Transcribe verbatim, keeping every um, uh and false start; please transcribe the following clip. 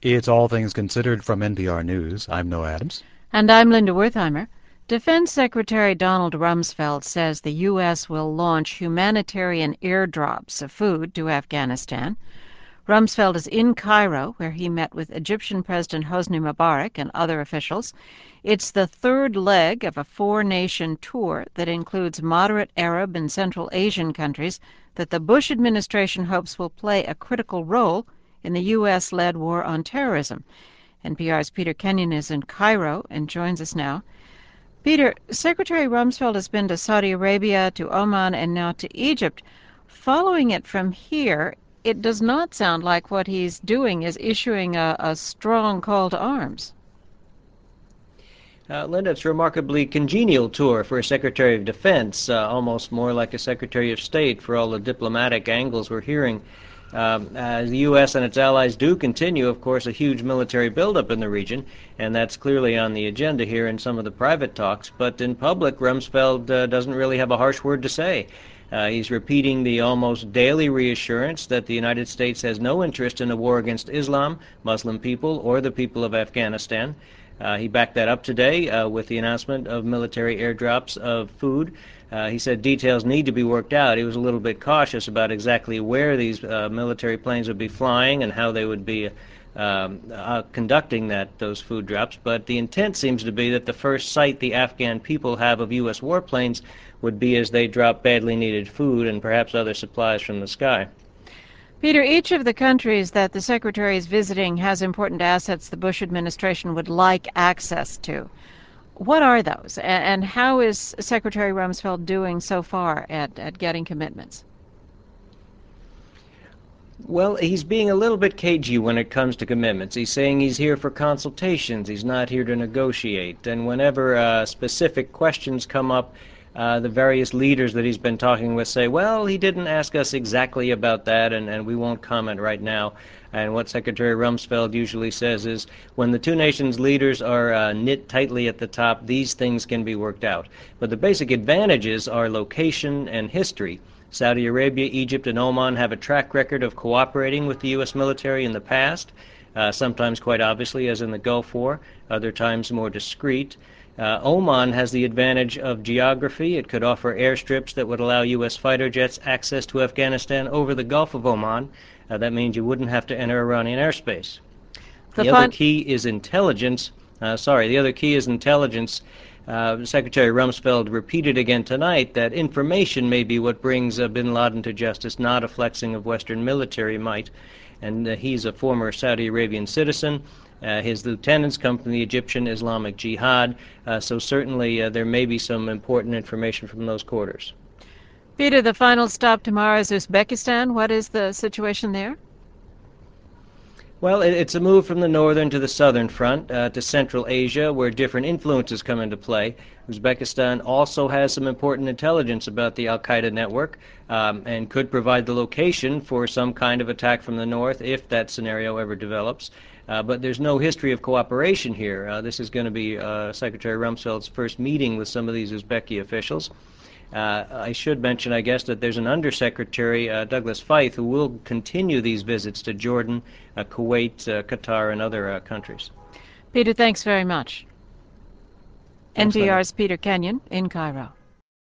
It's All Things Considered from N P R News. I'm Noah Adams. And I'm Linda Wertheimer. Defense Secretary Donald Rumsfeld says the U S will launch humanitarian airdrops of food to Afghanistan. Rumsfeld is in Cairo, where he met with Egyptian President Hosni Mubarak and other officials. It's the third leg of a four-nation tour that includes moderate Arab and Central Asian countries that the Bush administration hopes will play a critical role in the U S-led war on terrorism. N P R's Peter Kenyon is in Cairo and joins us now. Peter, Secretary Rumsfeld has been to Saudi Arabia, to Oman, and now to Egypt. Following it from here, it does not sound like what he's doing is issuing a, a strong call to arms. Uh, Linda, it's a remarkably congenial tour for a Secretary of Defense, uh, almost more like a Secretary of State for all the diplomatic angles we're hearing. Um, as the U S and its allies do continue, of course, a huge military buildup in the region, and that's clearly on the agenda here in some of the private talks. But in public, Rumsfeld uh, doesn't really have a harsh word to say. Uh, he's repeating the almost daily reassurance that the United States has no interest in a war against Islam, Muslim people, or the people of Afghanistan. Uh, he backed that up today uh, with the announcement of military airdrops of food. Uh, he said details need to be worked out. He was a little bit cautious about exactly where these uh, military planes would be flying and how they would be um, uh, conducting that those food drops. But the intent seems to be that the first sight the Afghan people have of U S warplanes would be as they drop badly needed food and perhaps other supplies from the sky. Peter, each of the countries that the Secretary is visiting has important assets the Bush administration would like access to. What are those, and how is Secretary Rumsfeld doing so far at, at getting commitments? Well, he's being a little bit cagey when it comes to commitments. He's saying he's here for consultations. He's not here to negotiate. And whenever uh, specific questions come up, uh, the various leaders that he's been talking with say, well, he didn't ask us exactly about that, and, and we won't comment right now. And what Secretary Rumsfeld usually says is, when the two nations' leaders are uh, knit tightly at the top, these things can be worked out. But the basic advantages are location and history. Saudi Arabia, Egypt, and Oman have a track record of cooperating with the U S military in the past, uh, sometimes quite obviously, as in the Gulf War, other times more discreet. Uh, Oman has the advantage of geography. It could offer airstrips that would allow U S fighter jets access to Afghanistan over the Gulf of Oman. Uh, that means you wouldn't have to enter Iranian airspace. The, the other key is intelligence. Uh, sorry, the other key is intelligence. Uh, Secretary Rumsfeld repeated again tonight that information may be what brings uh, bin Laden to justice, not a flexing of Western military might. And uh, he's a former Saudi Arabian citizen. Uh, his lieutenants come from the Egyptian Islamic Jihad, uh, so certainly uh, there may be some important information from those quarters. Peter, the final stop tomorrow is Uzbekistan. What is the situation there? Well, it, it's a move from the northern to the southern front, uh, to Central Asia, where different influences come into play. Uzbekistan also has some important intelligence about the al-Qaeda network um, and could provide the location for some kind of attack from the north if that scenario ever develops. Uh, but there's no history of cooperation here. Uh, this is going to be uh, Secretary Rumsfeld's first meeting with some of these Uzbeki officials. Uh, I should mention, I guess, that there's an Undersecretary, uh, Douglas Feith, who will continue these visits to Jordan, uh, Kuwait, uh, Qatar, and other uh, countries. Peter, thanks very much. Thanks, N P R's Peter Kenyon in Cairo.